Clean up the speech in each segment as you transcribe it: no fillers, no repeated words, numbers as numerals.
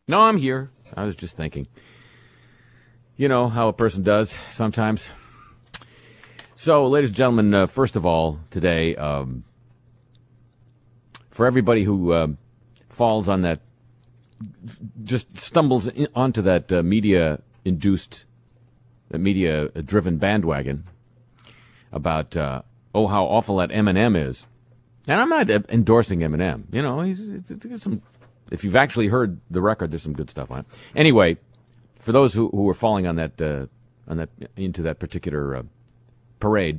No, I'm here. I was just thinking. You know how a person does sometimes. So, ladies and gentlemen, first of all, today, for everybody who falls on that, just stumbles onto that media-induced, media-driven bandwagon about, how awful that Eminem is. And I'm not endorsing Eminem. You know, he's some. If you've actually heard the record, there's some good stuff on it. Anyway, for those who are falling on that into that particular parade,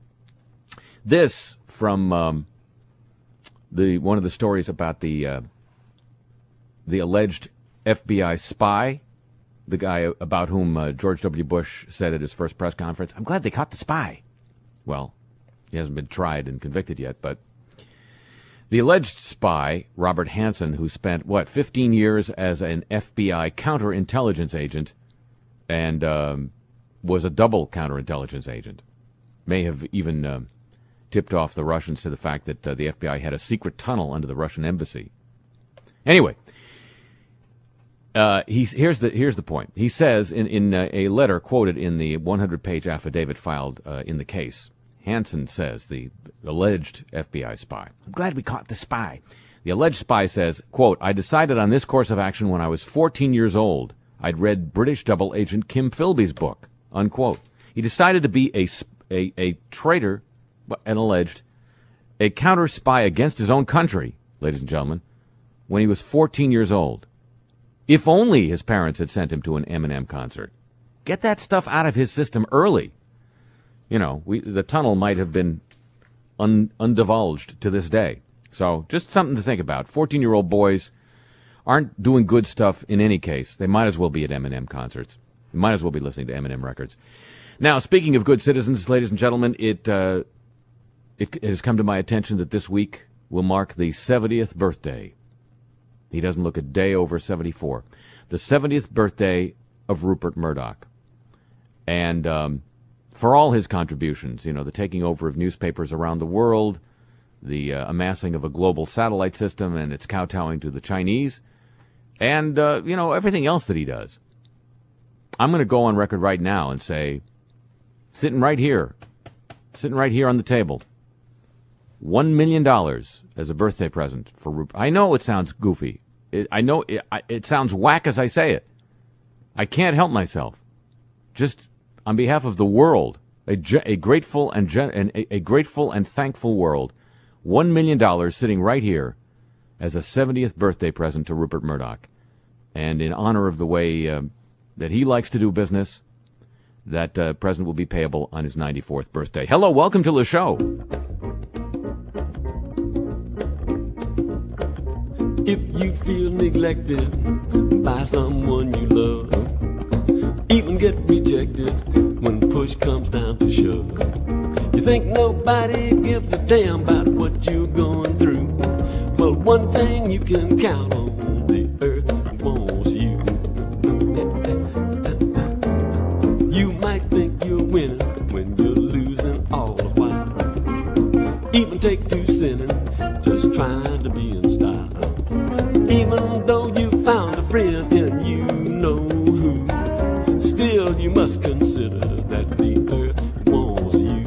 this from one of the stories about the alleged FBI spy, the guy about whom George W. Bush said at his first press conference, "I'm glad they caught the spy." Well, he hasn't been tried and convicted yet, but the alleged spy, Robert Hanssen, who spent, 15 years as an FBI counterintelligence agent and was a double counterintelligence agent, may have even tipped off the Russians to the fact that the FBI had a secret tunnel under the Russian embassy. Anyway, here's the point. He says in a letter quoted in the 100-page affidavit filed in the case, Hanssen says, the alleged FBI spy, "I'm glad we caught the spy." The alleged spy says, quote, "I decided on this course of action when I was 14 years old. I'd read British double agent Kim Philby's book," unquote. He decided to be a traitor, and alleged, a counter spy against his own country, ladies and gentlemen, when he was 14 years old. If only his parents had sent him to an Eminem concert. Get that stuff out of his system early. You know, the tunnel might have been undivulged to this day. So just something to think about. 14-year-old boys aren't doing good stuff in any case. They might as well be at Eminem concerts. They might as well be listening to Eminem records. Now, speaking of good citizens, ladies and gentlemen, it has come to my attention that this week will mark the 70th birthday. He doesn't look a day over 74. The 70th birthday of Rupert Murdoch. And for all his contributions, you know, the taking over of newspapers around the world, the amassing of a global satellite system and its kowtowing to the Chinese, and, everything else that he does. I'm going to go on record right now and say, sitting right here on the table, $1 million as a birthday present for Rupert. I know it sounds goofy. I know it sounds whack as I say it. I can't help myself. Just on behalf of the world, a grateful and thankful world, $1 million sitting right here as a 70th birthday present to Rupert Murdoch. And in honor of the way that he likes to do business, that present will be payable on his 94th birthday. Hello, welcome to the show. If you feel neglected by someone you love, even get rejected when push comes down to shove, you think nobody gives a damn about what you're going through. Well, one thing you can count on, the earth wants you. You might think you're winning when you're losing all the while. Even take two sinning, just trying to be in style. Even though you found a friend and you know who, still you must consider that the earth wants you.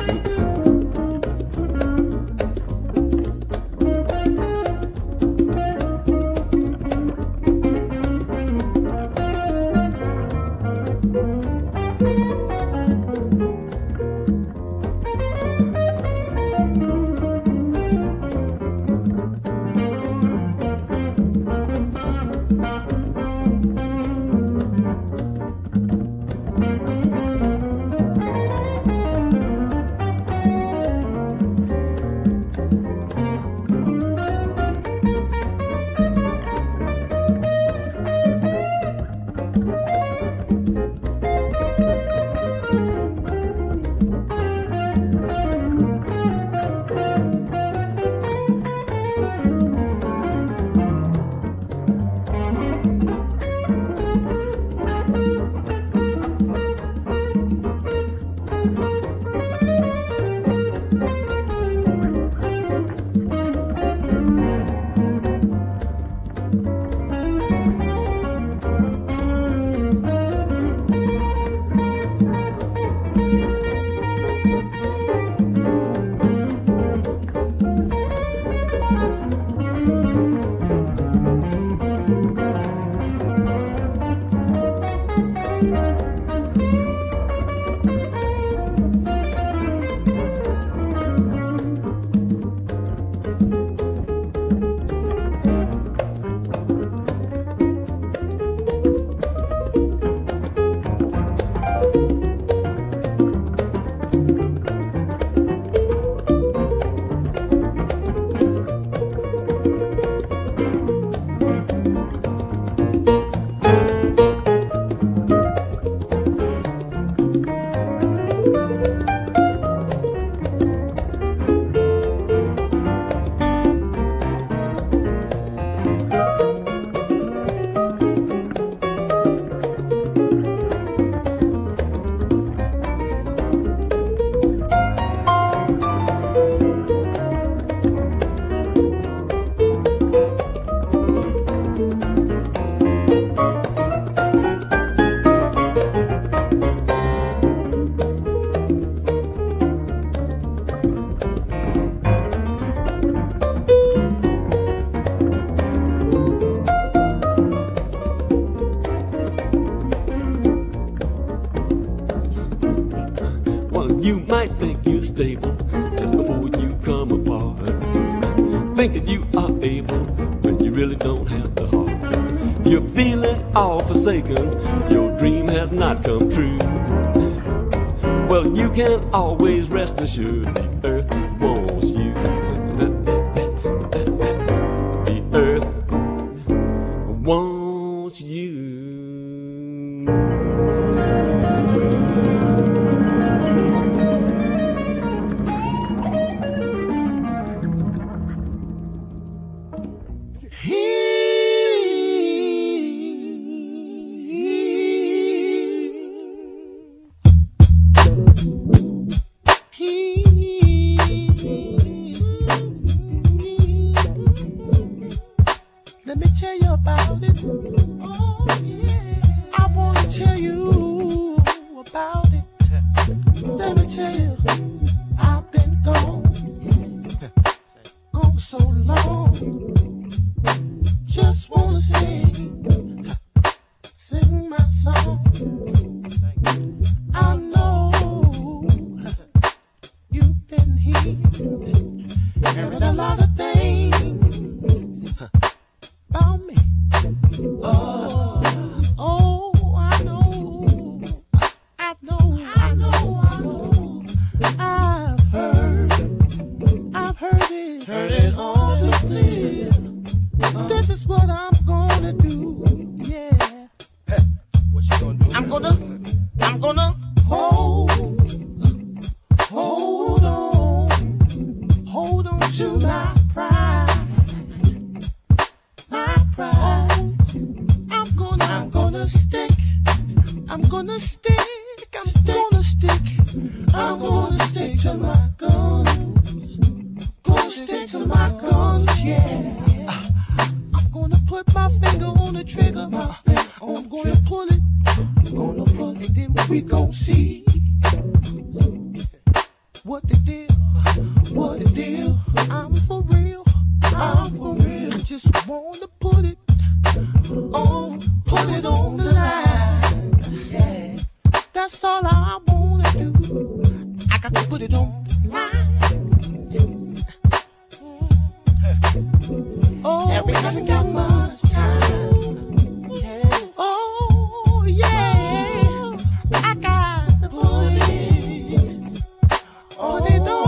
You might think you're stable just before you come apart, thinking you are able when you really don't have the heart. You're feeling all forsaken, your dream has not come true. Well, you can always rest assured the earth wants you. The earth wants you. Let me tell you about it. Oh, yeah. I want to tell you about it. Let me tell you, I've been gone so long. Just want to sing my song. I know you've been here, heard a lot of things about me. Oh, I know. I've heard it all too clear. This is what I'm gonna do. Yeah. What you gonna do? I'm gonna hold on to my pride. I'm gonna stick to my guns. Gonna stick to my guns, yeah. I'm gonna put my finger on the trigger, I'm gonna pull it, and then we gon' see what the deal. I'm for real. I just wanna put it on the line. Yeah, that's all I wanna do. I got to put it on the line. Oh, and we haven't got much time. Oh, yeah, I got to put it on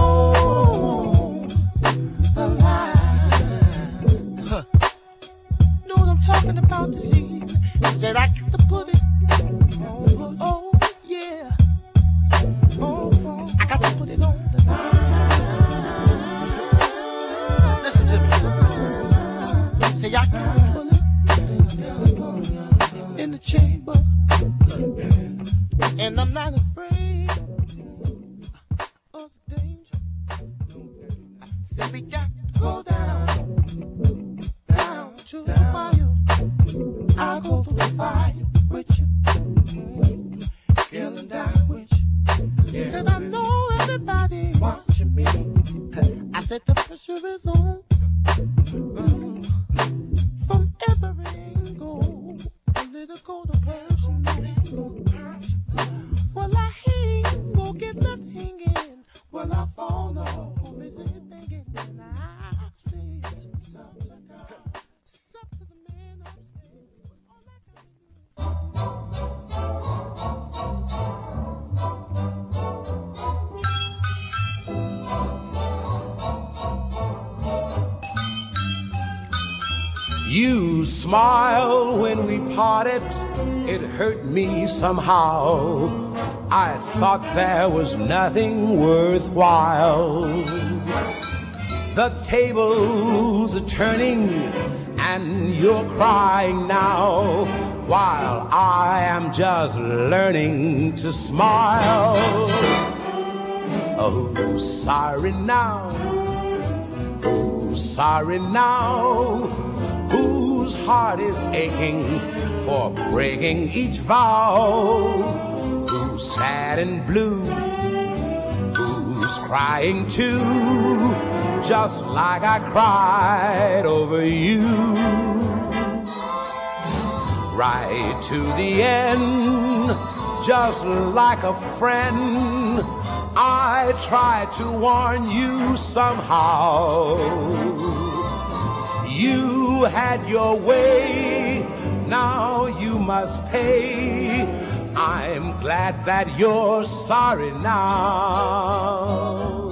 the line. Know what I'm talking about this evening? Said I got to put it on. Oh, yeah. Oh, I got to put it on the line. Listen to me. Say I got to put You smiled when we parted, it hurt me somehow. I thought there was nothing worthwhile. The tables are turning and you're crying now, while I am just learning to smile. Oh, sorry now, oh, sorry now, whose heart is aching for breaking each vow, who's sad and blue, who's crying too, just like I cried over you. Right to the end, just like a friend, I tried to warn you somehow. You had your way, now you must pay. I'm glad that you're sorry now.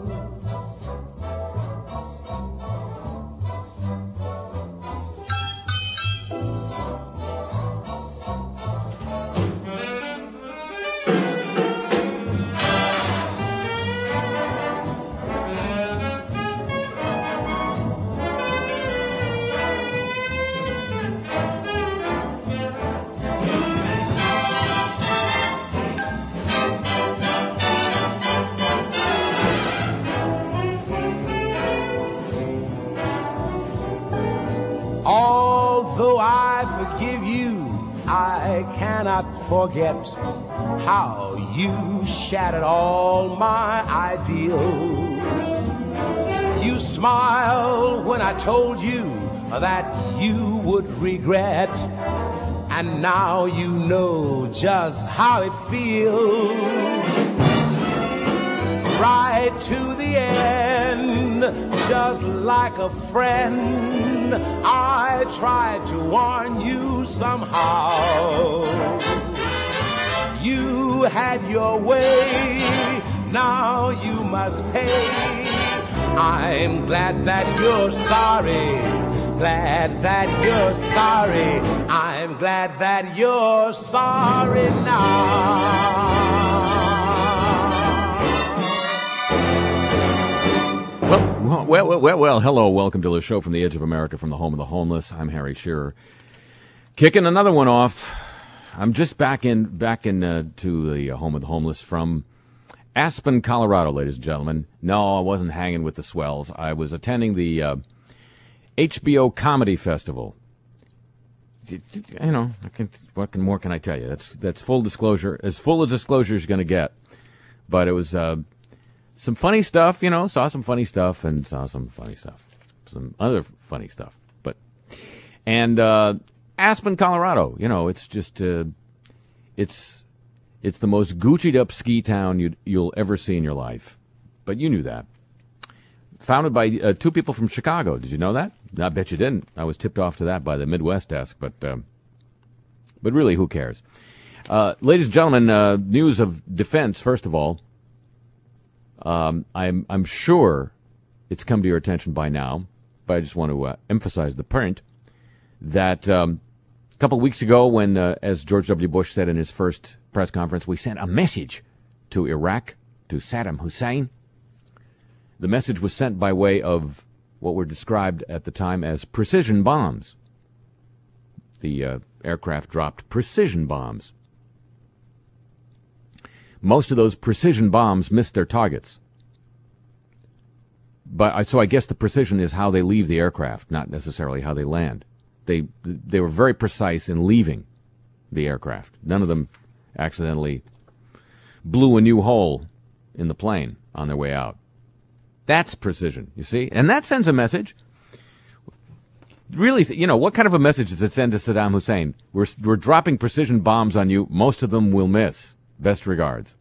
Although I forgive you, I cannot forget how you shattered all my ideals. You smiled when I told you that you would regret, and now you know just how it feels. Right to the end, just like a friend, I tried to warn you somehow. You had your way, now you must pay. I'm glad that you're sorry, glad that you're sorry. I'm glad that you're sorry now. Well, hello, welcome to the show from the edge of America, from the home of the homeless. I'm Harry Shearer. Kicking another one off. I'm just back to the home of the homeless from Aspen, Colorado, ladies and gentlemen. No, I wasn't hanging with the swells. I was attending the HBO Comedy Festival. You know, what more can I tell you? That's full disclosure, as full a disclosure as you're going to get. But it was some funny stuff, you know, saw some funny stuff and saw some funny stuff. Some other funny stuff. And Aspen, Colorado, you know, it's just, it's the most Gucci'd up ski town you'll ever see in your life. But you knew that. Founded by two people from Chicago. Did you know that? I bet you didn't. I was tipped off to that by the Midwest desk, but really, who cares? Ladies and gentlemen, news of defense, first of all. I'm sure it's come to your attention by now, but I just want to emphasize the point that a couple of weeks ago when, as George W. Bush said in his first press conference, we sent a message to Iraq, to Saddam Hussein. The message was sent by way of what were described at the time as precision bombs. The aircraft dropped precision bombs. Most of those precision bombs missed their targets. So I guess the precision is how they leave the aircraft, not necessarily how they land. They were very precise in leaving the aircraft. None of them accidentally blew a new hole in the plane on their way out. That's precision, you see? And that sends a message. Really, you know, what kind of a message does it send to Saddam Hussein? We're dropping precision bombs on you. Most of them will miss. Best regards.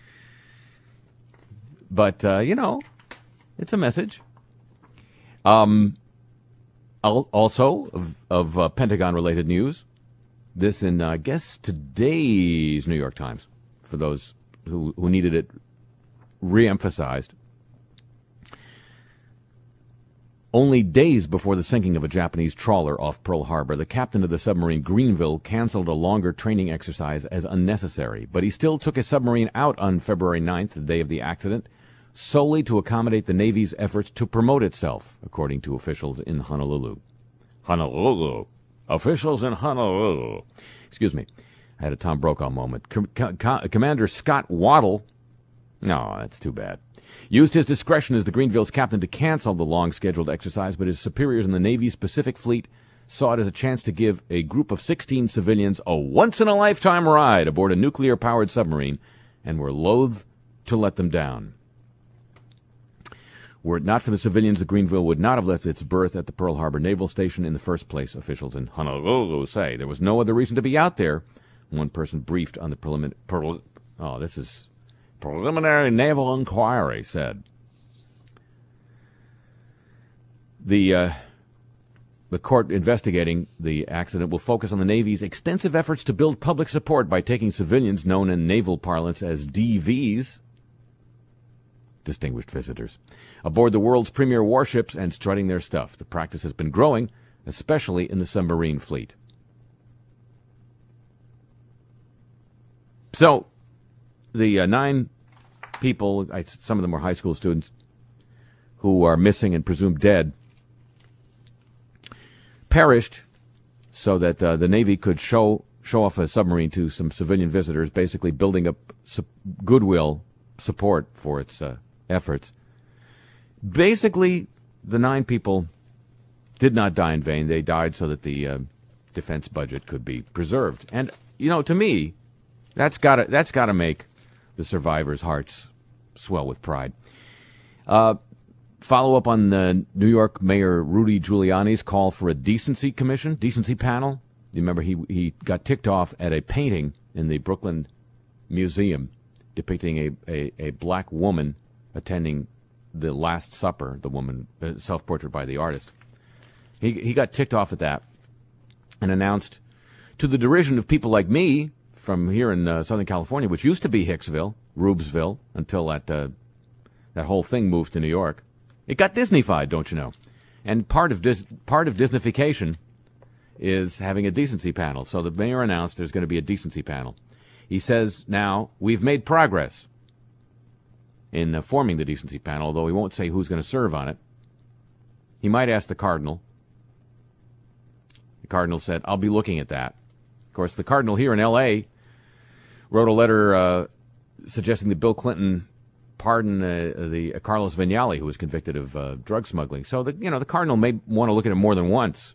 But, you know, it's a message. Also, of Pentagon-related news, this in, I guess, today's New York Times, for those who needed it re-emphasized. Only days before the sinking of a Japanese trawler off Pearl Harbor, the captain of the submarine Greenville canceled a longer training exercise as unnecessary, but he still took his submarine out on February 9th, the day of the accident, solely to accommodate the Navy's efforts to promote itself, according to officials in Honolulu. Honolulu. Officials in Honolulu. Excuse me. I had a Tom Brokaw moment. Commander Scott Waddle, no, that's too bad, used his discretion as the Greenville's captain to cancel the long-scheduled exercise, but his superiors in the Navy's Pacific Fleet saw it as a chance to give a group of 16 civilians a once-in-a-lifetime ride aboard a nuclear-powered submarine and were loath to let them down. Were it not for the civilians, the Greenville would not have left its berth at the Pearl Harbor Naval Station in the first place, officials in Honolulu say. There was no other reason to be out there. One person briefed on the preliminary naval inquiry said. The court investigating the accident will focus on the Navy's extensive efforts to build public support by taking civilians, known in naval parlance as DVs, distinguished visitors, aboard the world's premier warships and strutting their stuff. The practice has been growing, especially in the submarine fleet. So, the 9 people, some of them were high school students, who are missing and presumed dead, perished so that the Navy could show off a submarine to some civilian visitors, basically building up goodwill support for its efforts. Basically, the 9 people did not die in vain. They died so that the defense budget could be preserved. And, to me, that's got to make the survivors' hearts swell with pride. Follow up on the New York Mayor Rudy Giuliani's call for a decency panel. You remember he got ticked off at a painting in the Brooklyn Museum depicting a black woman attending the Last Supper, the woman self-portrait by the artist. He got ticked off at that and announced, to the derision of people like me from here in Southern California, which used to be Hicksville, Rubesville, until that whole thing moved to New York. It got Disney-fied, don't you know? And part of Disneyfication is having a decency panel. So the mayor announced there's going to be a decency panel. He says now, we've made progress in forming the decency panel, although he won't say who's going to serve on it. He might ask the Cardinal. The Cardinal said, I'll be looking at that. Of course, the Cardinal here in L.A. wrote a letter suggesting that Bill Clinton pardon the Carlos Vignali, who was convicted of drug smuggling. So the Cardinal may want to look at it more than once.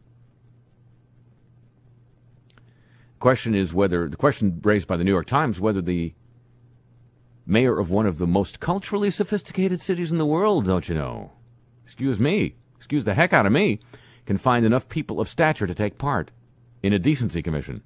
The question raised by the New York Times, whether the mayor of one of the most culturally sophisticated cities in the world, don't you know, excuse the heck out of me, can find enough people of stature to take part in a decency commission.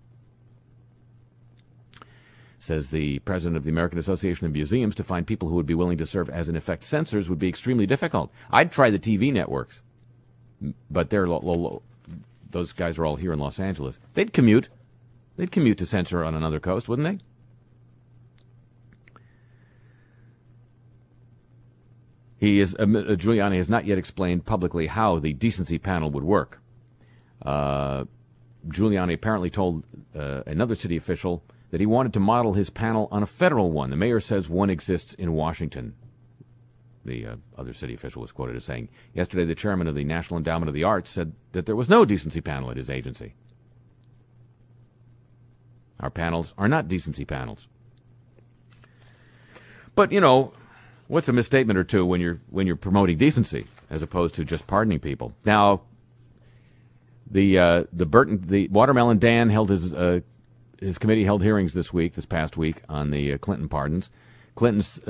Says the president of the American Association of Museums, to find people who would be willing to serve as, in effect, censors would be extremely difficult. I'd try the TV networks, but those guys are all here in Los Angeles. They'd commute to censor on another coast, wouldn't they? Giuliani has not yet explained publicly how the decency panel would work. Giuliani apparently told another city official that he wanted to model his panel on a federal one. The mayor says one exists in Washington. The other city official was quoted as saying, yesterday the chairman of the National Endowment of the Arts said that there was no decency panel at his agency. Our panels are not decency panels. But, what's a misstatement or two when you're promoting decency as opposed to just pardoning people? Now, the Watermelon Dan held his committee held hearings this past week on the Clinton pardons. Clinton's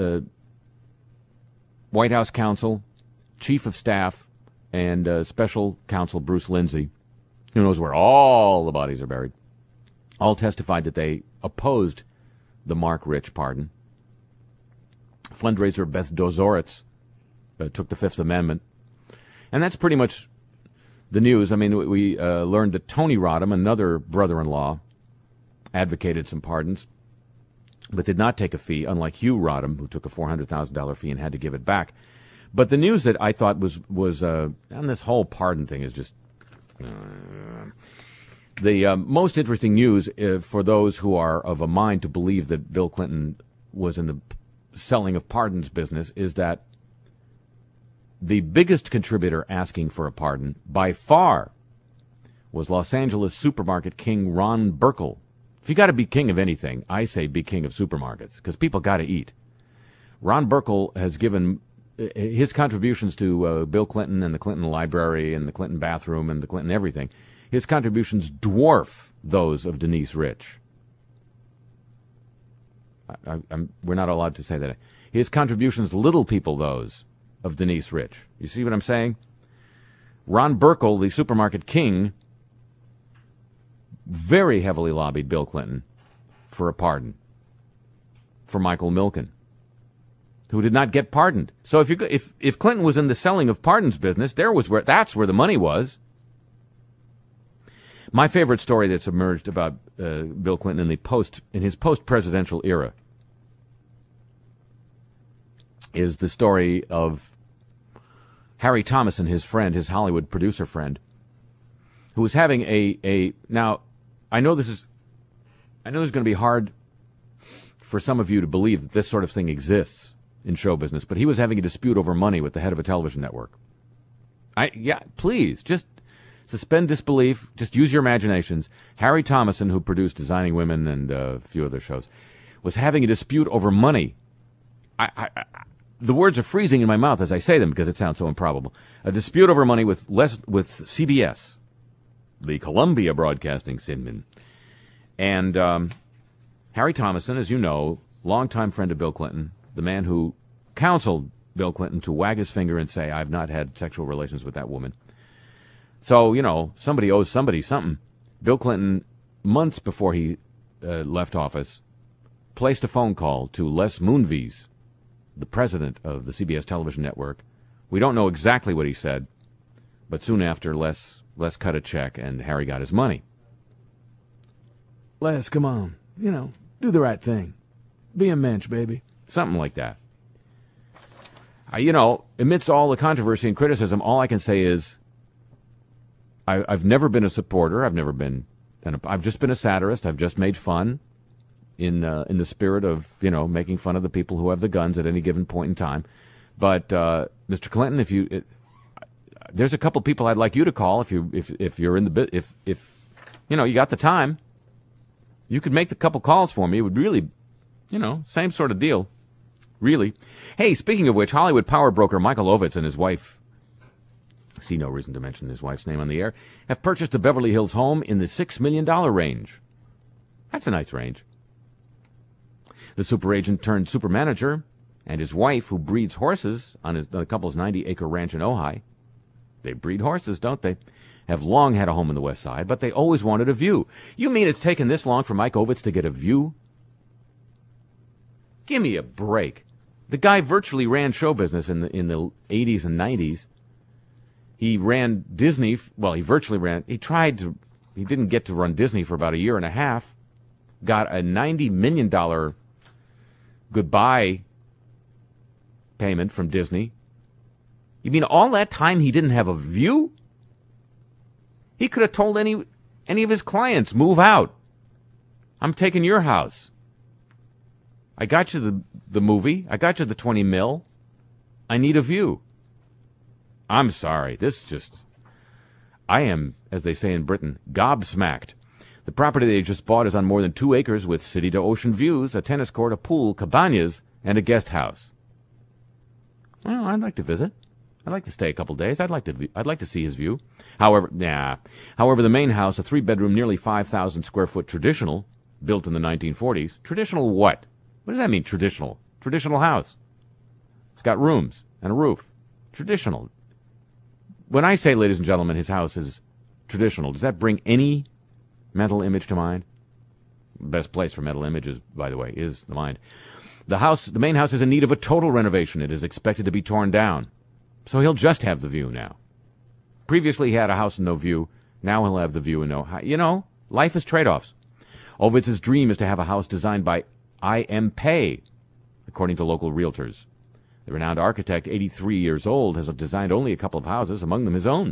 White House counsel, chief of staff, and special counsel Bruce Lindsay, who knows where all the bodies are buried, all testified that they opposed the Mark Rich pardon. Fundraiser Beth Dozoritz took the Fifth Amendment. And that's pretty much the news. I mean, we learned that Tony Rodham, another brother-in-law, advocated some pardons, but did not take a fee, unlike Hugh Rodham, who took a $400,000 fee and had to give it back. But the news that I thought was and this whole pardon thing is just the most interesting news for those who are of a mind to believe that Bill Clinton was in the selling of pardons business is that the biggest contributor asking for a pardon by far was Los Angeles supermarket king Ron Burkle. If you got to be king of anything, I say be king of supermarkets, because people got to eat. Ron Burkle has given his contributions to Bill Clinton and the Clinton Library and the Clinton bathroom and the Clinton everything. His contributions dwarf those of Denise Rich. We're not allowed to say that. His contributions little people those of Denise Rich. You see what I'm saying? Ron Burkle, the supermarket king, very heavily lobbied Bill Clinton for a pardon for Michael Milken, who did not get pardoned. So if Clinton was in the selling of pardons business, that's where the money was. My favorite story that's emerged about Bill Clinton in his post-presidential era is the story of Harry Thomason, his Hollywood producer friend, who was having now I know this is going to be hard for some of you to believe that this sort of thing exists in show business, but he was having a dispute over money with the head of a television network. Please, just suspend disbelief. Just use your imaginations. Harry Thomason, who produced Designing Women and a few other shows, was having a dispute over money. The words are freezing in my mouth as I say them because it sounds so improbable. A dispute over money with CBS, the Columbia Broadcasting System. And Harry Thomason, as you know, longtime friend of Bill Clinton, the man who counseled Bill Clinton to wag his finger and say, I've not had sexual relations with that woman. So, somebody owes somebody something. Bill Clinton, months before he left office, placed a phone call to Les Moonves, the president of the CBS television network. We don't know exactly what he said, but soon after, Les cut a check and Harry got his money. Les, come on. Do the right thing. Be a mensch, baby. Something like that. Amidst all the controversy and criticism, all I can say is I've never been a supporter. I've just been a satirist. I've just made fun in the spirit of, making fun of the people who have the guns at any given point in time. But Mr. Clinton, there's a couple people I'd like you to call if you're in the bit, if you got the time, you could make the couple calls for me. It would really, same sort of deal. Really. Hey, speaking of which, Hollywood power broker Michael Ovitz and his wife, see no reason to mention his wife's name on the air, have purchased a Beverly Hills home in the $6 million range. That's a nice range. The super agent turned super manager and his wife, who breeds horses on the couple's 90-acre ranch in Ojai, they breed horses, don't they, have long had a home in the West Side, but they always wanted a view. You mean it's taken this long for Mike Ovitz to get a view? Give me a break. The guy virtually ran show business in the 80s and 90s. He ran Disney. Well, he virtually ran. He didn't get to run Disney for about a year and a half. Got a $90 million goodbye payment from Disney. You mean all that time he didn't have a view? He could have told any of his clients, move out. I'm taking your house. I got you the movie. I got you the 20 mil. I need a view. I'm sorry. I am, as they say in Britain, gobsmacked. The property they just bought is on more than 2 acres with city-to-ocean views, a tennis court, a pool, cabanas, and a guest house. Well, I'd like to visit. I'd like to stay a couple days. I'd like to see his view. However, the main house, a 3-bedroom, nearly 5,000 square foot traditional, built in the 1940s. Traditional what? What does that mean, traditional? Traditional house. It's got rooms and a roof. Traditional. When I say, ladies and gentlemen, his house is traditional, does that bring any mental image to mind? Best place for mental images, by the way, is the mind. The main house is in need of a total renovation. It is expected to be torn down. So he'll just have the view now. Previously he had a house and no view. Now he'll have the view and no... life is trade-offs. Ovitz's dream is to have a house designed by I.M. Pei, according to local realtors. The renowned architect, 83 years old, has designed only a couple of houses, among them his own.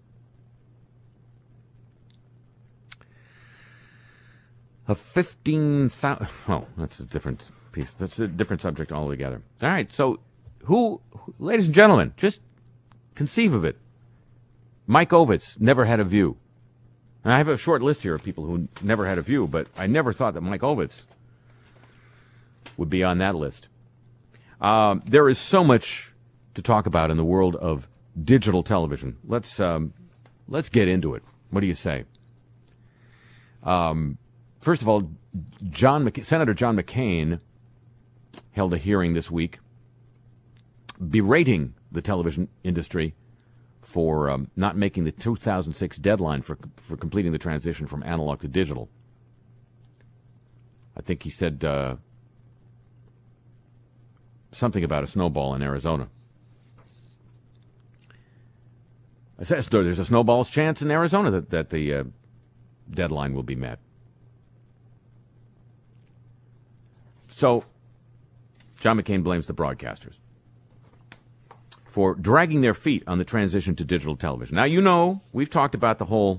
A 15,000... Oh, that's a different piece. That's a different subject altogether. All right, so ladies and gentlemen, just conceive of it. Mike Ovitz never had a view. And I have a short list here of people who never had a view, but I never thought that Mike Ovitz would be on that list. There is so much to talk about in the world of digital television. Let's get into it. What do you say? First of all, Senator John McCain held a hearing this week berating the television industry for not making the 2006 deadline for completing the transition from analog to digital. I think he said something about a snowball in Arizona. I said there's a snowball's chance in Arizona that the deadline will be met. So, John McCain blames the broadcasters for dragging their feet on the transition to digital television. Now, you know, we've talked about the whole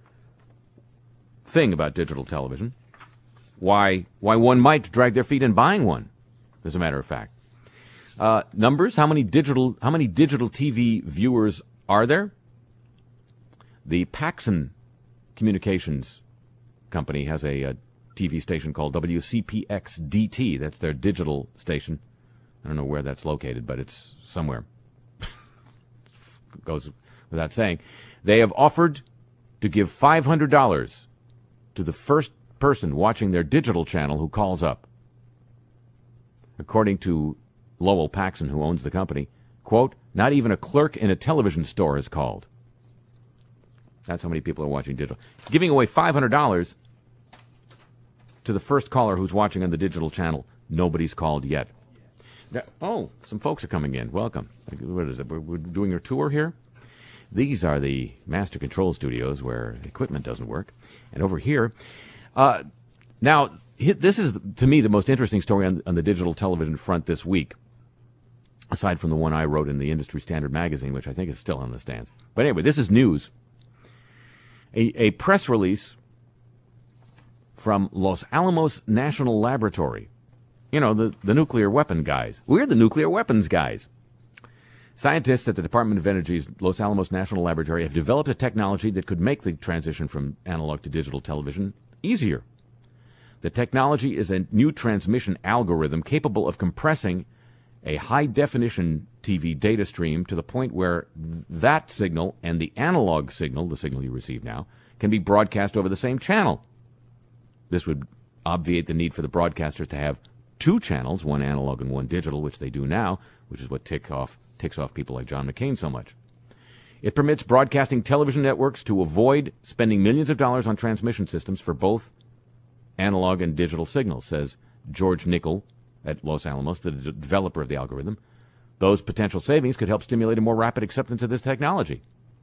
thing about digital television, why one might drag their feet in buying one, as a matter of fact. Numbers, how many digital TV viewers are there? The Paxson Communications company has a TV station called WCPX-DT. That's their digital station. I don't know where that's located, but it's somewhere. Goes without saying. They have offered to give $500 to the first person watching their digital channel who calls up. According to Lowell Paxson, who owns the company, quote, not even a clerk in a television store is called. That's how many people are watching digital. Giving away $500 to the first caller who's watching on the digital channel. Nobody's called yet. Oh, some folks are coming in. Welcome. What is it? We're doing a tour here? These are the master control studios where equipment doesn't work. And over here, now, this is, to me, the most interesting story on the digital television front this week, aside from the one I wrote in the Industry Standard magazine, which I think is still on the stands. But anyway, this is news. A press release from Los Alamos National Laboratory. You know, the nuclear weapon guys. We're the nuclear weapons guys. Scientists at the Department of Energy's Los Alamos National Laboratory have developed a technology that could make the transition from analog to digital television easier. The technology is a new transmission algorithm capable of compressing a high-definition TV data stream to the point where that signal and the analog signal, the signal you receive now, can be broadcast over the same channel. This would obviate the need for the broadcasters to have two channels, one analog and one digital, which they do now, which is what ticks off people like John McCain so much. It permits broadcasting television networks to avoid spending millions of dollars on transmission systems for both analog and digital signals, says George Nickel at Los Alamos, the developer of the algorithm. Those potential savings could help stimulate a more rapid acceptance of this technology.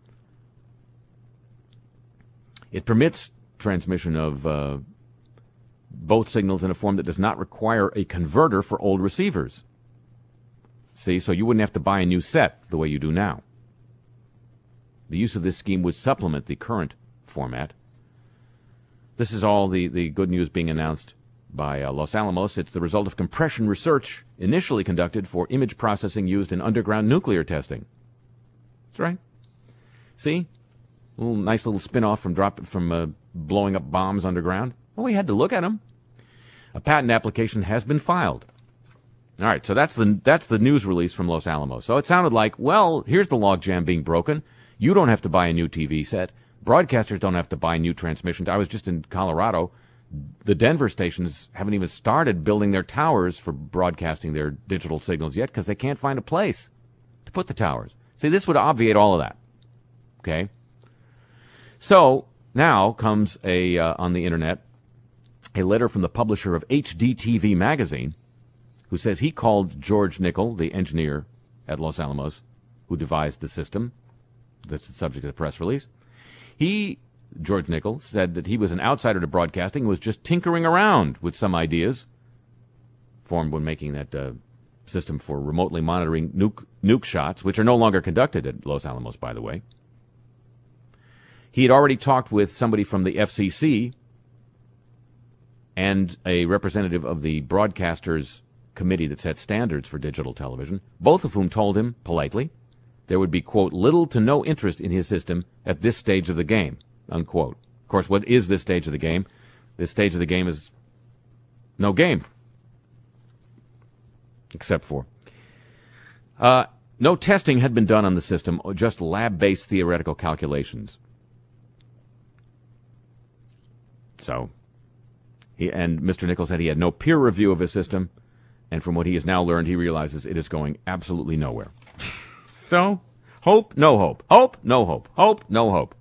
It permits transmission of both signals in a form that does not require a converter for old receivers. See, so you wouldn't have to buy a new set the way you do now. The use of this scheme would supplement the current format. This is all the good news being announced by Los Alamos. It's the result of compression research initially conducted for image processing used in underground nuclear testing. That's right. See? Nice little spin-off from blowing up bombs underground. Well, we had to look at them. A patent application has been filed. All right, so that's the news release from Los Alamos. So it sounded like, well, here's the logjam being broken. You don't have to buy a new TV set. Broadcasters don't have to buy new transmissions. I was just in Colorado. The Denver stations haven't even started building their towers for broadcasting their digital signals yet because they can't find a place to put the towers. See, this would obviate all of that. Okay? So now comes on the internet a letter from the publisher of HDTV magazine who says he called George Nickel, the engineer at Los Alamos, who devised the system. That's the subject of the press release. George Nickel, said that he was an outsider to broadcasting and was just tinkering around with some ideas formed when making that system for remotely monitoring nuke shots, which are no longer conducted at Los Alamos, by the way. He had already talked with somebody from the FCC and a representative of the broadcasters committee that sets standards for digital television, both of whom told him, politely, there would be, quote, little to no interest in his system at this stage of the game, unquote. Of course, what is this stage of the game? This stage of the game is no game. Except for no testing had been done on the system, just lab-based theoretical calculations. So, Mr. Nichols said he had no peer review of his system, and from what he has now learned, he realizes it is going absolutely nowhere. So, hope, no hope. Hope, no hope. Hope, no hope.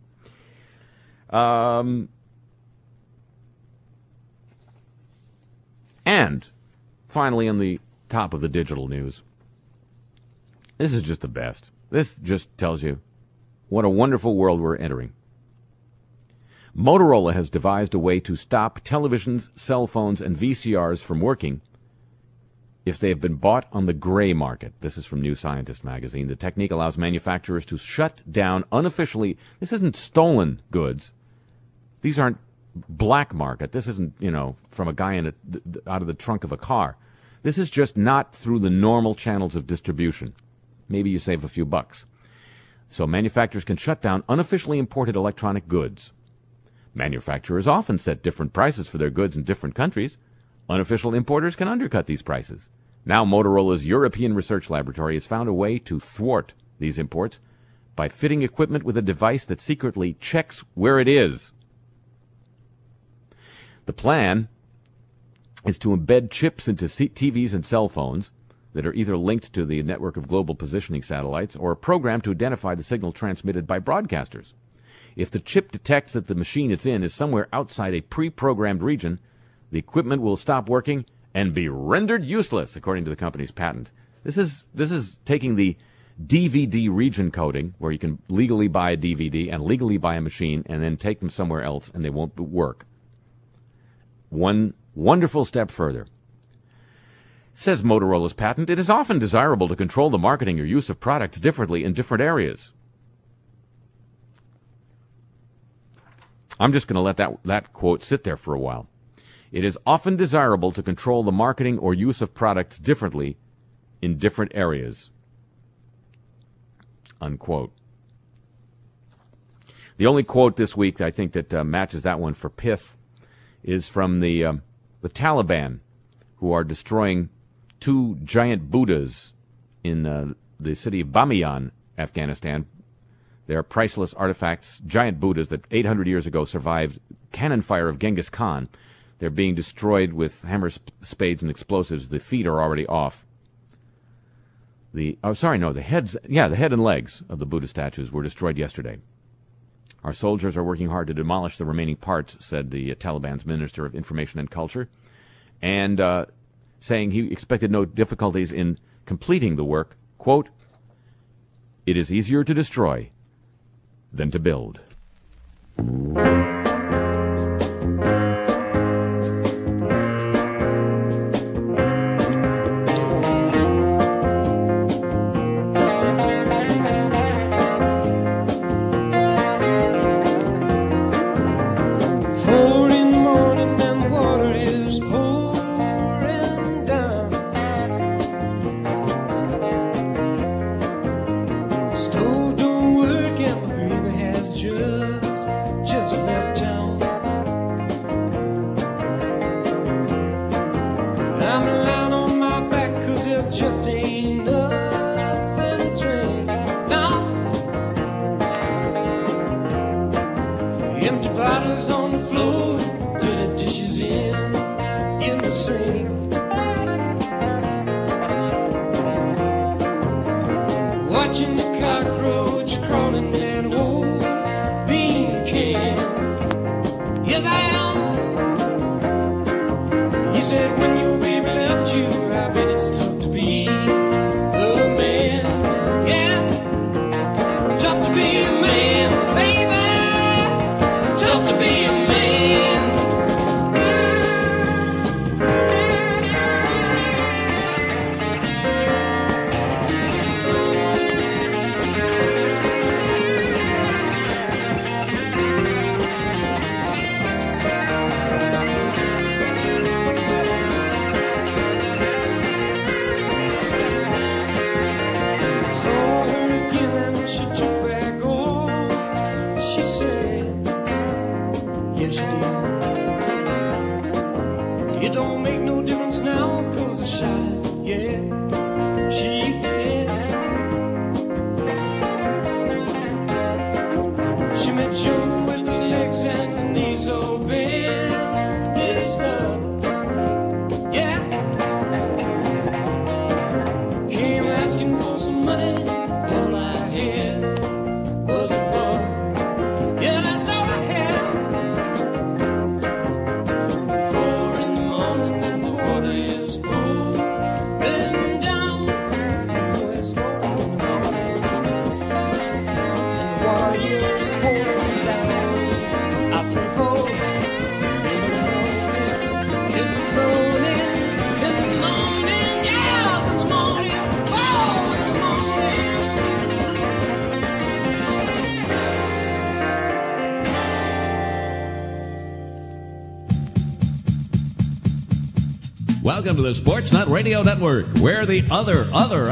And, finally, on the top of the digital news, this is just the best. This just tells you what a wonderful world we're entering. Motorola has devised a way to stop televisions, cell phones, and VCRs from working if they have been bought on the gray market. This is from New Scientist magazine. The technique allows manufacturers to shut down unofficially. This isn't stolen goods. These aren't black market. This isn't, from a guy out of the trunk of a car. This is just not through the normal channels of distribution. Maybe you save a few bucks. So manufacturers can shut down unofficially imported electronic goods. Manufacturers often set different prices for their goods in different countries. Unofficial importers can undercut these prices. Now Motorola's European Research Laboratory has found a way to thwart these imports by fitting equipment with a device that secretly checks where it is. The plan is to embed chips into TVs and cell phones that are either linked to the network of global positioning satellites or programmed to identify the signal transmitted by broadcasters. If the chip detects that the machine it's in is somewhere outside a pre-programmed region, the equipment will stop working and be rendered useless, according to the company's patent. This is taking the DVD region coding, where you can legally buy a DVD and legally buy a machine and then take them somewhere else and they won't work. One wonderful step further. Says Motorola's patent, it is often desirable to control the marketing or use of products differently in different areas. I'm just going to let that quote sit there for a while. It is often desirable to control the marketing or use of products differently in different areas. Unquote. The only quote this week I think that matches that one for pith is from the Taliban, who are destroying 2 giant Buddhas in the city of Bamiyan, Afghanistan. They are priceless artifacts, giant Buddhas that 800 years ago survived cannon fire of Genghis Khan. They're being destroyed with hammers, spades, and explosives. The feet are already off. The head and legs of the Buddha statues were destroyed yesterday. Our soldiers are working hard to demolish the remaining parts, said the Taliban's Minister of Information and Culture, and saying he expected no difficulties in completing the work. Quote, it is easier to destroy than to build. It don't make no difference now, 'cause I shot, yeah, she's dead. She met Joe with the legs and the knees so bent. His love, yeah. Came asking for some money, all I had was a buck. Yeah, that's all I had. 4 in the morning and the water is pouring down. Oh, it's 4 in the morning and the water is pouring down. I say 4 in the morning, yeah, in the morning, 4 in the morning. Welcome to the Sportsnet Radio Network. We're the other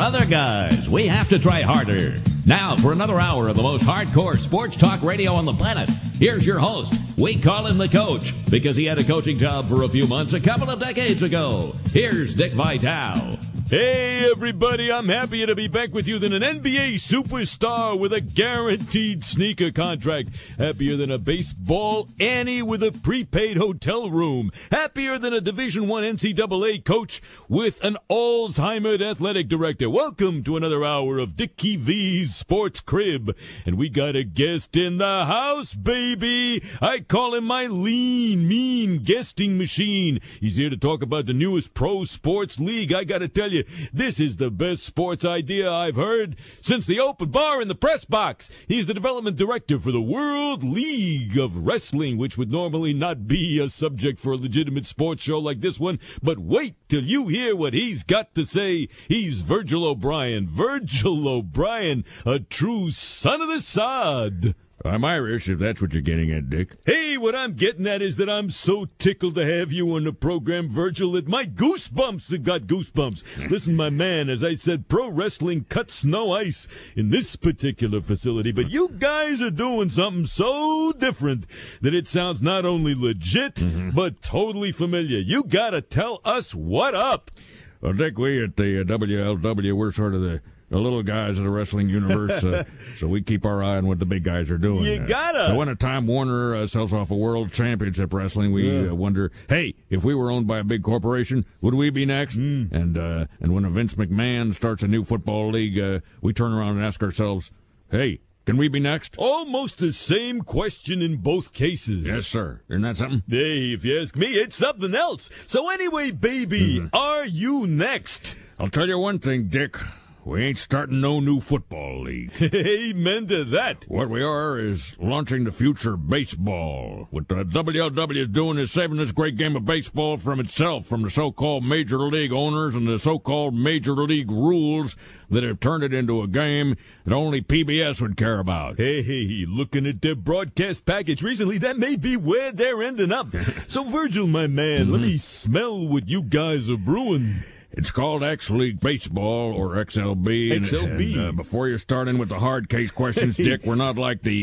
guys. We have to try harder. Now, for another hour of the most hardcore sports talk radio on the planet, here's your host. We call him the coach because he had a coaching job for a few months a couple of decades ago. Here's Dick Vitale. Hey everybody, I'm happier to be back with you than an NBA superstar with a guaranteed sneaker contract. Happier than a baseball Annie with a prepaid hotel room. Happier than a Division I NCAA coach with an Alzheimer's athletic director. Welcome to another hour of Dickie V's Sports Crib. And we got a guest in the house, baby. I call him my lean, mean guesting machine. He's here to talk about the newest pro sports league. I gotta tell you, this is the best sports idea I've heard since the open bar in the press box. He's the development director for the World League of Wrestling, which would normally not be a subject for a legitimate sports show like this one. But wait till you hear what he's got to say. He's Virgil O'Brien. Virgil O'Brien, a true son of the sod. I'm Irish, if that's what you're getting at, Dick. Hey, what I'm getting at is that I'm so tickled to have you on the program, Virgil, that my goosebumps have got goosebumps. Listen, my man, as I said, pro wrestling cuts no ice in this particular facility, but you guys are doing something so different that it sounds not only legit, but totally familiar. You gotta tell us what up. Well, Dick, we at the WLW, we're sort of the little guys of the wrestling universe, so we keep our eye on what the big guys are doing. You gotta. So when a Time Warner sells off a world championship wrestling, we wonder, hey, if we were owned by a big corporation, would we be next? And when a Vince McMahon starts a new football league, we turn around and ask ourselves, hey, can we be next? Almost the same question in both cases. Yes, sir. Isn't that something? Hey, if you ask me, it's something else. So anyway, baby, are you next? I'll tell you one thing, Dick. We ain't starting no new football league. Amen to that. What we are is launching the future baseball. What the WLW is doing is saving this great game of baseball from itself, from the so-called major league owners and the so-called major league rules that have turned it into a game that only PBS would care about. Hey, looking at their broadcast package recently, that may be where they're ending up. So, Virgil, my man, let me smell what you guys are brewing. It's called X-League Baseball, or XLB. XLB. And before you start in with the hard case questions, Dick, we're not like the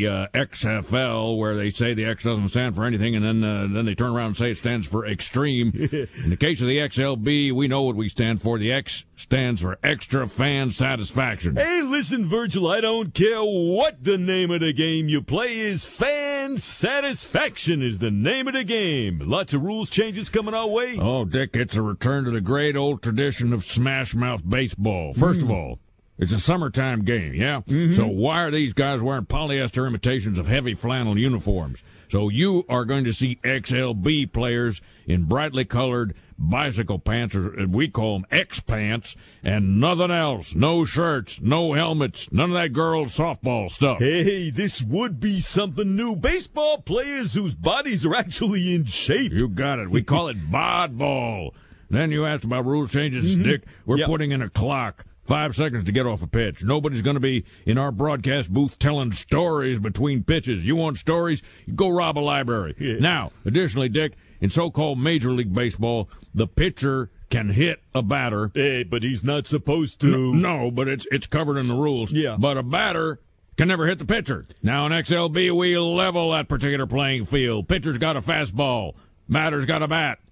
XFL, where they say the X doesn't stand for anything, and then they turn around and say it stands for extreme. In the case of the XLB, we know what we stand for. The X stands for extra fan satisfaction. Hey, listen, Virgil, I don't care what the name of the game you play is. Fan satisfaction is the name of the game. Lots of rules changes coming our way. Oh, Dick, it's a return to the great old tradition of smash-mouth baseball. First of all, it's a summertime game, yeah? So why are these guys wearing polyester imitations of heavy flannel uniforms? So you are going to see XLB players in brightly colored bicycle pants, or we call them X-pants, and nothing else. No shirts, no helmets, none of that girls' softball stuff. Hey, this would be something new. Baseball players whose bodies are actually in shape. You got it. We call it bod ball. Then you asked about rule changes, Dick. We're putting in a clock. 5 seconds to get off a pitch. Nobody's going to be in our broadcast booth telling stories between pitches. You want stories? You go rob a library. Now, additionally, Dick, in so-called Major League Baseball, the pitcher can hit a batter. Hey, but he's not supposed to. No, but it's covered in the rules. Yeah. But a batter can never hit the pitcher. Now, in XLB, we level that particular playing field. Pitcher's got a fastball. Batter's got a bat.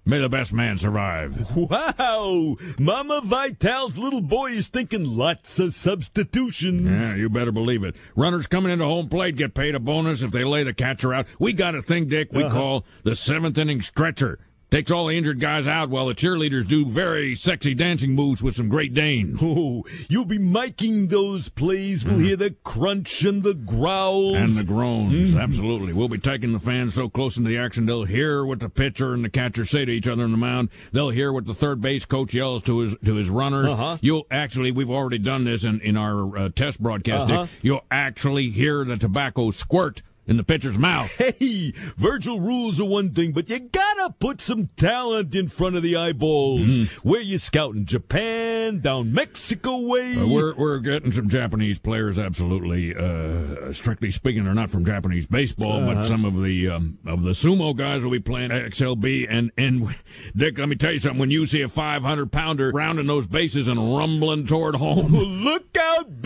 May the best man survive. Wow! Mama Vital's little boy is thinking lots of substitutions. Yeah, you better believe it. Runners coming into home plate get paid a bonus if they lay the catcher out. We got a thing, Dick, we call the 7th inning stretcher. Takes all the injured guys out while the cheerleaders do very sexy dancing moves with some Great Danes. Oh, you'll be miking those plays. We'll hear the crunch and the growls. And the groans, absolutely. We'll be taking the fans so close into the action they'll hear what the pitcher and the catcher say to each other on the mound. They'll hear what the third base coach yells to his runners. You'll actually, we've already done this in our test broadcast, Dick. You'll actually hear the tobacco squirt in the pitcher's mouth. Hey, Virgil rules are one thing, but you gotta put some talent in front of the eyeballs. Where you scouting? Japan? Down Mexico way? We're getting some Japanese players, absolutely. Strictly speaking, they're not from Japanese baseball, but some of the sumo guys will be playing XLB. And Dick, let me tell you something. When you see a 500-pounder rounding those bases and rumbling toward home, look out,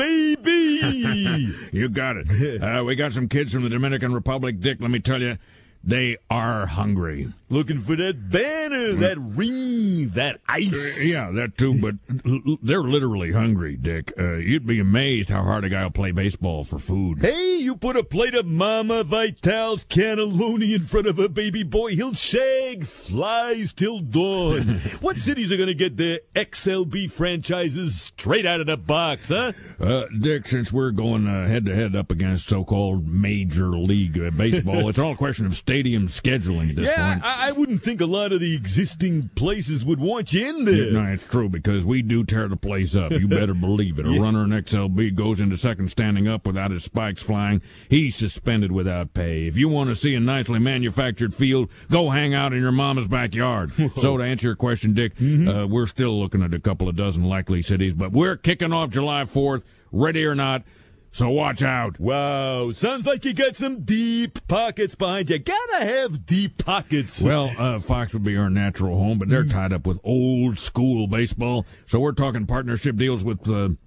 baby! You got it. We got some kids from the Dominican Republic, Dick. Let me tell you, they are hungry. Looking for that banner, that ring, that ice. Yeah, that too, but they're literally hungry, Dick. You'd be amazed how hard a guy will play baseball for food. Hey, you put a plate of Mama Vital's cannelloni in front of a baby boy, he'll shag flies till dawn. What cities are going to get their XLB franchises straight out of the box, huh? Dick, since we're going head-to-head up against so-called Major League Baseball, it's all a question of stadium scheduling at this point. I wouldn't think a lot of the existing places would want you in there. No, it's true, because we do tear the place up. You better believe it. A runner in XLB goes into second standing up without his spikes flying. He's suspended without pay. If you want to see a nicely manufactured field, go hang out in your mama's backyard. So to answer your question, Dick, we're still looking at a couple of dozen likely cities, but we're kicking off July 4th, ready or not. So watch out. Wow, sounds like you got some deep pockets behind you. Gotta have deep pockets. Well, Fox would be our natural home, but they're tied up with old school baseball. So we're talking partnership deals with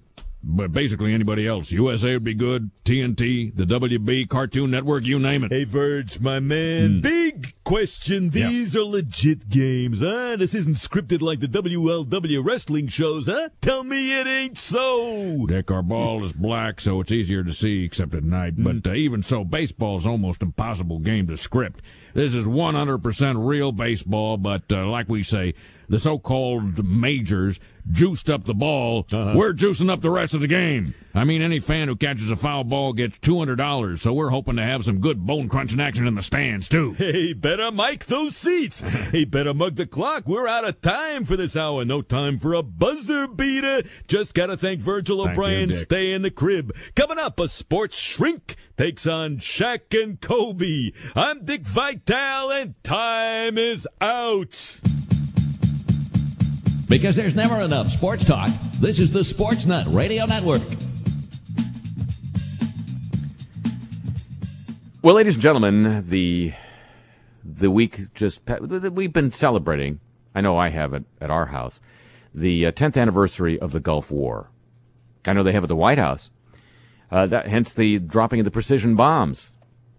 but basically anybody else. USA would be good, TNT, the WB, Cartoon Network, you name it. Hey, Verge, my man, big question. These are legit games, huh? This isn't scripted like the WLW wrestling shows, huh? Tell me it ain't so. Dick, our ball is black, so it's easier to see except at night. But even so, baseball's almost impossible game to script. This is 100% real baseball, but like we say, the so-called majors juiced up the ball. We're juicing up the rest of the game. I mean, any fan who catches a foul ball gets $200, so we're hoping to have some good bone-crunching action in the stands, too. Hey, better mic those seats. Hey, better mug the clock. We're out of time for this hour. No time for a buzzer beater. Just gotta thank Virgil O'Brien. Stay in the crib. Coming up, a sports shrink takes on Shaq and Kobe. I'm Dick Vitale, and time is out. Because there's never enough sports talk, this is the Sports Nut Radio Network. Well, ladies and gentlemen, the week we've been celebrating, I know I have it at our house, the 10th anniversary of the Gulf War. I know they have it at the White House. Hence the dropping of the precision bombs.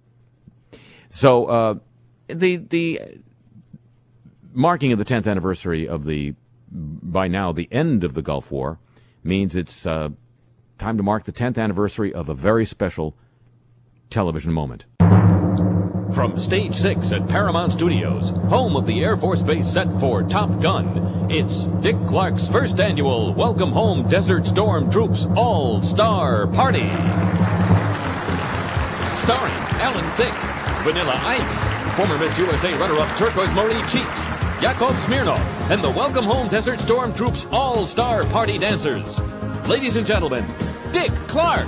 So the marking of the 10th anniversary of by now the end of the Gulf War means it's time to mark the 10th anniversary of a very special television moment. From Stage 6 at Paramount Studios, home of the Air Force Base set for Top Gun, it's Dick Clark's first annual Welcome Home Desert Storm Troops All-Star Party. Starring Alan Thicke, Vanilla Ice, former Miss USA runner-up Turquoise Marie Cheeks, Yakov Smirnov, and the Welcome Home Desert Storm Troops All-Star Party Dancers. Ladies and gentlemen, Dick Clark.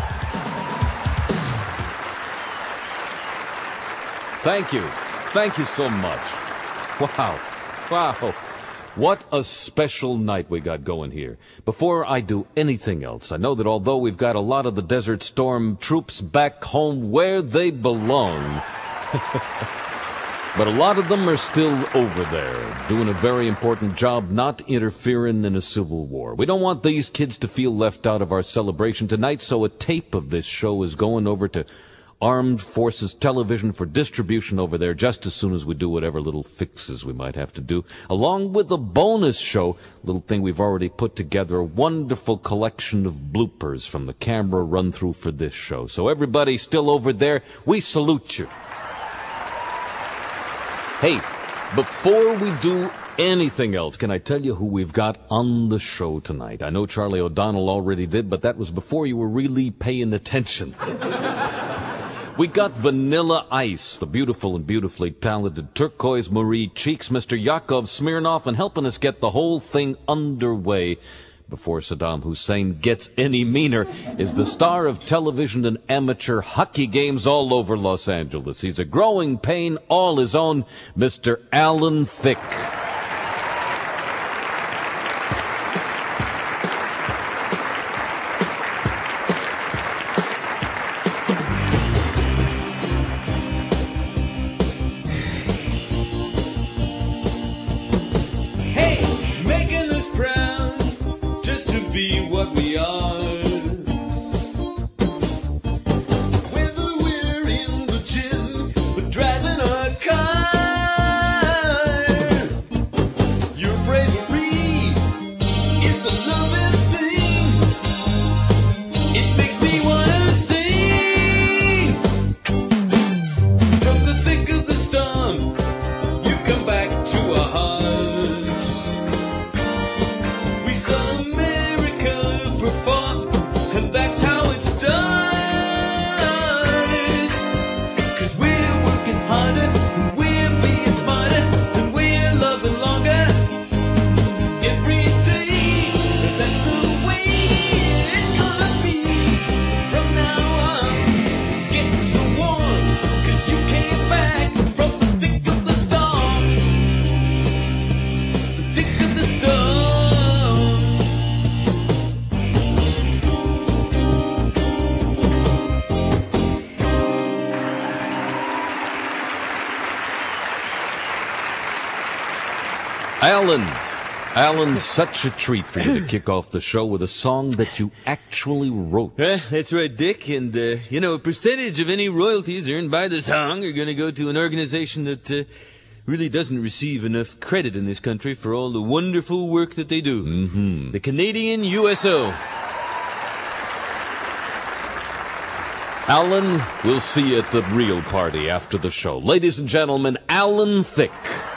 Thank you. Thank you so much. Wow. What a special night we got going here. Before I do anything else, I know that although we've got a lot of the Desert Storm troops back home where they belong, but a lot of them are still over there, doing a very important job not interfering in a civil war. We don't want these kids to feel left out of our celebration tonight, so a tape of this show is going over to Armed Forces Television for distribution over there just as soon as we do whatever little fixes we might have to do, along with a bonus show, little thing we've already put together, a wonderful collection of bloopers from the camera run-through for this show. So everybody still over there, we salute you. Hey, before we do anything else, can I tell you who we've got on the show tonight? I know Charlie O'Donnell already did, but that was before you were really paying attention. We got Vanilla Ice, the beautiful and beautifully talented Turquoise Marie Cheeks, Mr. Yakov Smirnoff, and helping us get the whole thing underway before Saddam Hussein gets any meaner is the star of television and amateur hockey games all over Los Angeles. He's a growing pain all his own, Mr. Alan Thicke. Alan, such a treat for you to kick off the show with a song that you actually wrote. That's right, Dick. And, a percentage of any royalties earned by the song are going to go to an organization that really doesn't receive enough credit in this country for all the wonderful work that they do. Mm-hmm. The Canadian USO. Alan, we'll see you at the real party after the show. Ladies and gentlemen, Alan Thicke.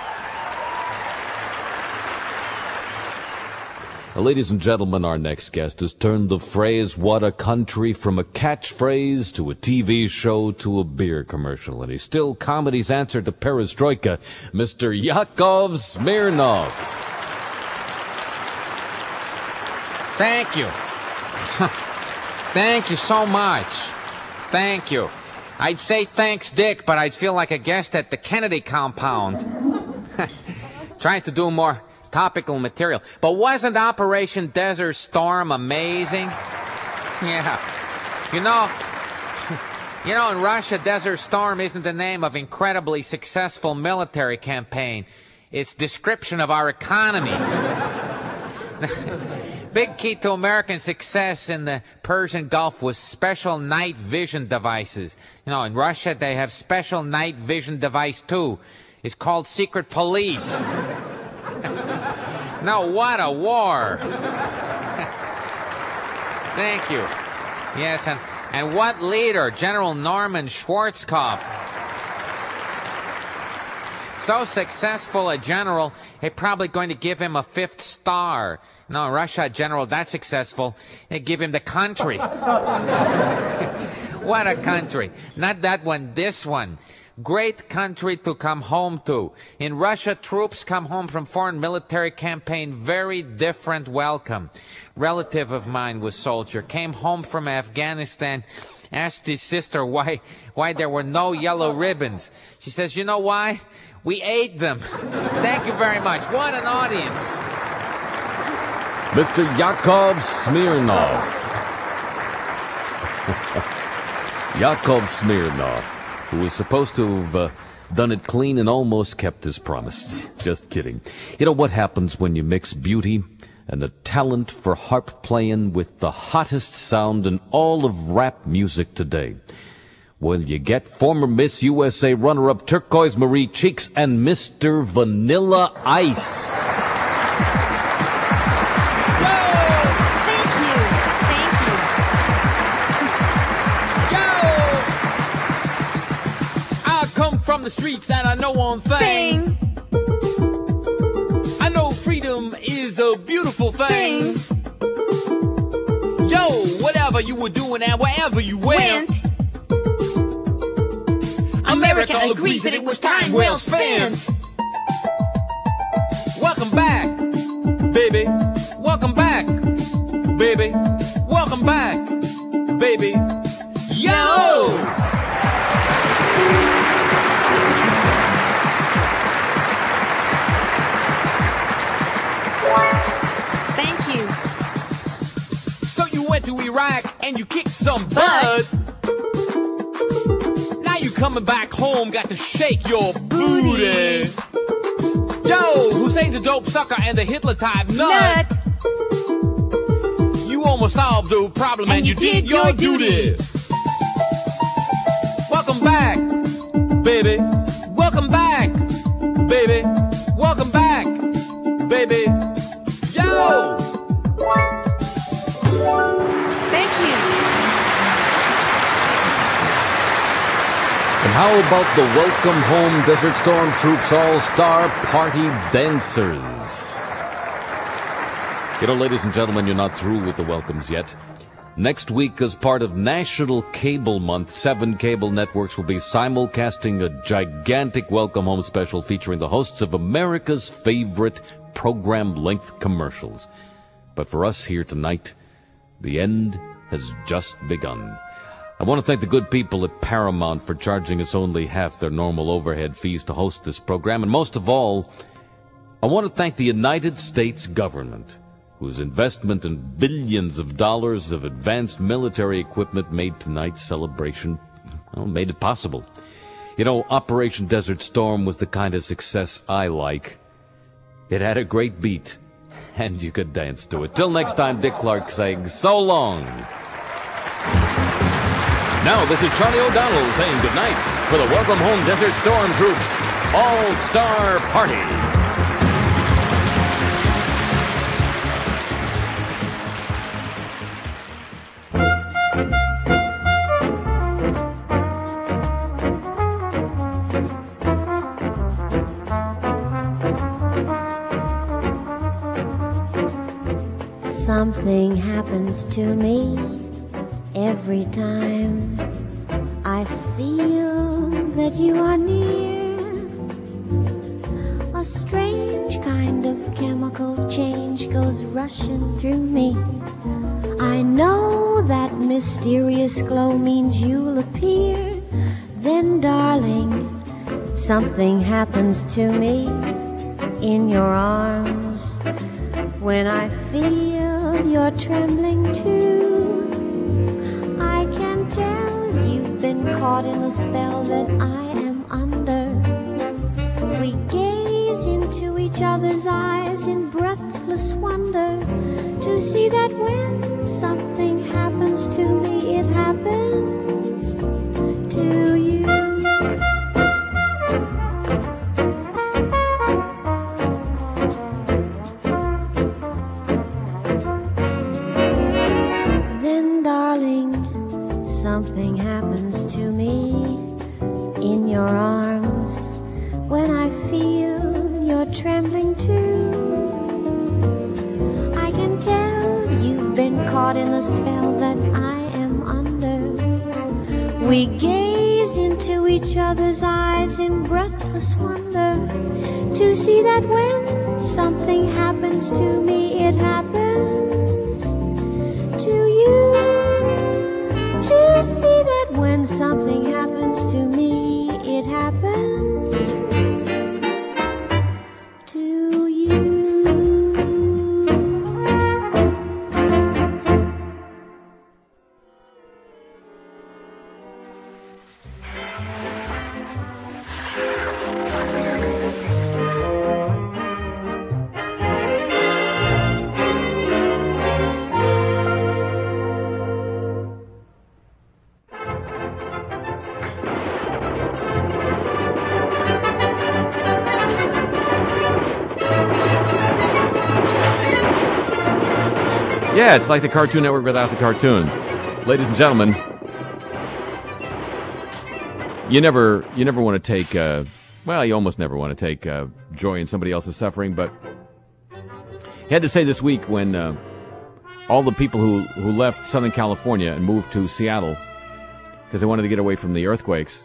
Ladies and gentlemen, our next guest has turned the phrase, "what a country," from a catchphrase to a TV show to a beer commercial. And he's still comedy's answer to perestroika, Mr. Yakov Smirnoff. Thank you. Thank you so much. Thank you. I'd say thanks, Dick, but I'd feel like a guest at the Kennedy compound. Trying to do more topical material. But wasn't Operation Desert Storm amazing? Yeah. You know, in Russia, Desert Storm isn't the name of incredibly successful military campaign. It's description of our economy. Big key to American success in the Persian Gulf was special night vision devices. You know, in Russia, they have special night vision device, too. It's called Secret Police. No, what a war. Thank you. Yes, and what leader? General Norman Schwarzkopf. So successful a general, they're probably going to give him a 5th star. No, in Russia, a general that successful, they give him the country. What a country. Not that one, this one. Great country to come home to. In Russia, troops come home from foreign military campaign. Very different welcome. Relative of mine was soldier. Came home from Afghanistan. Asked his sister why there were no yellow ribbons. She says, you know why? We ate them. Thank you very much. What an audience. Mr. Yakov Smirnoff. Yakov Smirnoff, who was supposed to have done it clean and almost kept his promise. Just kidding. You know what happens when you mix beauty and a talent for harp playing with the hottest sound in all of rap music today? Well, you get former Miss USA runner-up Turquoise Marie Cheeks and Mr. Vanilla Ice. From the streets and I know one thing. I know freedom is a beautiful thing. Yo, whatever you were doing and wherever you went, America agrees that it was time well spent. Welcome back, baby. Welcome back, baby. Welcome back, baby. Yo! To Iraq and you kicked some butt. Now you coming back home, got to shake your booty. Yo, Hussein's a dope sucker and a Hitler type nut. You almost solved the problem and you did your duty. Welcome back, baby. Welcome back, baby. Welcome back, baby. Yo! Thank you. And how about the Welcome Home Desert Storm Troops All-Star Party Dancers? You know, ladies and gentlemen, you're not through with the welcomes yet. Next week, as part of National Cable Month, 7 cable networks will be simulcasting a gigantic Welcome Home special featuring the hosts of America's favorite program-length commercials. But for us here tonight, the end has just begun. I want to thank the good people at Paramount for charging us only half their normal overhead fees to host this program. And most of all, I want to thank the United States government, whose investment in billions of dollars of advanced military equipment made tonight's celebration, made it possible. You know, Operation Desert Storm was the kind of success I like. It had a great beat, and you could dance to it. Till next time, Dick Clark saying so long. Now, this is Charlie O'Donnell saying goodnight for the Welcome Home Desert Storm Troops All-Star Party. Something happens to me every time I feel that you are near. A strange kind of chemical change goes rushing through me. I know that mysterious glow means you'll appear. Then, darling, something happens to me in your arms when I feel you're trembling too. I can tell you've been caught in the spell that I am under. We gaze into each other's eyes in breathless wonder to see that when something happens to me, it happens to you. Something happens to me in your arms when I feel you're trembling too. I can tell you've been caught in the spell that I am under. We gaze into each other's eyes in breathless wonder to see that when something happens to me, it happens to you. To see that when something happens to me, it happens to you. Yeah, it's like the Cartoon Network without the cartoons. Ladies and gentlemen, you never want to take, you almost never want to take joy in somebody else's suffering, but I had to say this week when all the people who left Southern California and moved to Seattle because they wanted to get away from the earthquakes,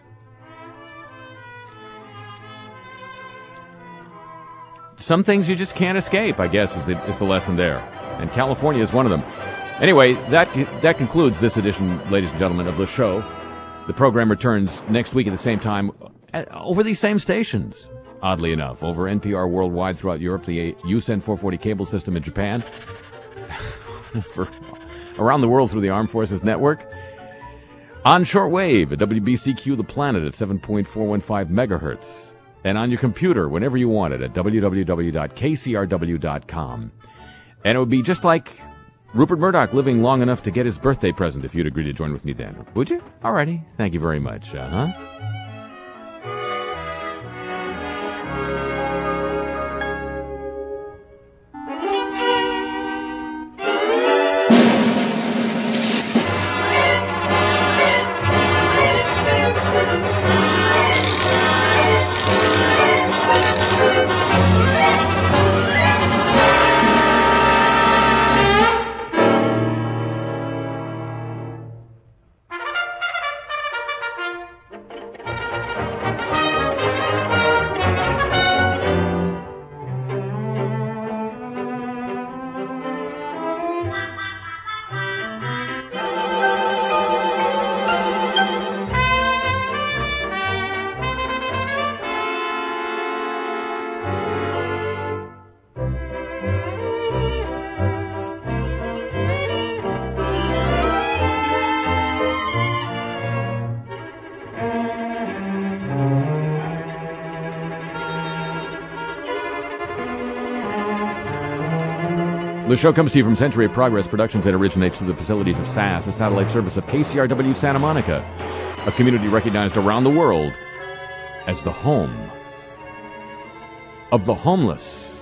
some things you just can't escape, I guess, is the lesson there. And California is one of them. Anyway, that concludes this edition, ladies and gentlemen, of the show. The program returns next week at the same time over these same stations, oddly enough, over NPR worldwide throughout Europe, the USEN 440 cable system in Japan, for around the world through the Armed Forces Network, on shortwave at WBCQ The Planet at 7.415 megahertz, and on your computer whenever you want it at www.kcrw.com. And it would be just like Rupert Murdoch living long enough to get his birthday present if you'd agree to join with me then. Would you? Alrighty. Thank you very much. The show comes to you from Century of Progress Productions that originates through the facilities of SAS, a satellite service of KCRW Santa Monica, a community recognized around the world as the home of the homeless.